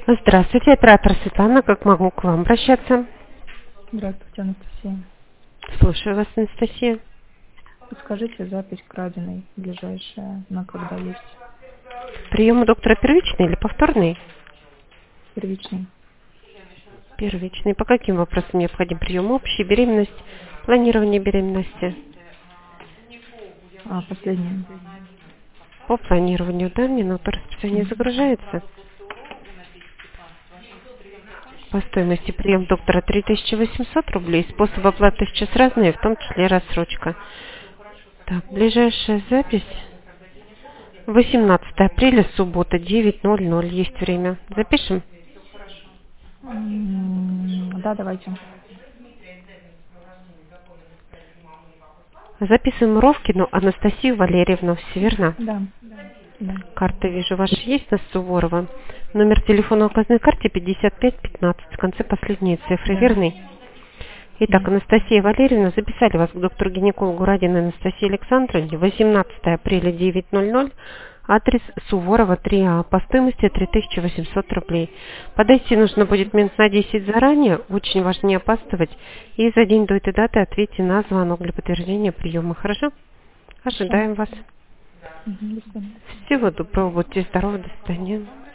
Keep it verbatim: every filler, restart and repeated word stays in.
Здравствуйте, оператор Светлана. Как могу к вам обращаться? Здравствуйте, Анастасия. Слушаю вас, Анастасия. Подскажите запись к Радиной, ближайшая, на когда есть? Прием у доктора первичный или повторный? Первичный. Первичный. По каким вопросам необходим прием? Общая беременность, планирование беременности? А, последний. По планированию, да, минуту расписание загружается. По стоимости прием доктора три тысячи восемьсот рублей. Способ оплаты сейчас разные, в том числе рассрочка. Так, ближайшая запись восемнадцатое апреля, суббота, девять ноль ноль. Есть время. Запишем? М, Да, давайте. Записываем Ровкину Анастасию Валерьевну. Все верно? Да. Да. Карта, вижу, ваша есть на Суворова. Номер телефона указан на карте пятьдесят пять пятнадцать. В конце последние цифры, Да. верный? Итак, Да. Анастасия Валерьевна, записали вас к доктору-гинекологу Радиной Анастасии Александровне. восемнадцатое апреля, девять ноль ноль. Адрес Суворова, три А. По стоимости три тысячи восемьсот рублей. Подойти нужно будет минут на десять заранее. Очень важно не опаздывать. И за день до этой даты ответьте на звонок для подтверждения приема. Хорошо? Хорошо. Ожидаем вас. Мгм, до свидания. Всего доброго. Будьте здоровы. До свидания.